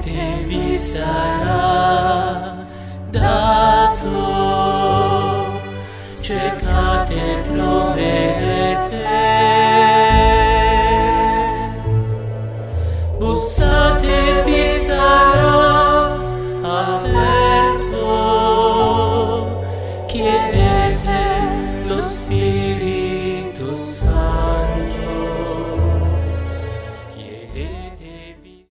te vi sarà dato, cercate e troverete, bussate e vi sarà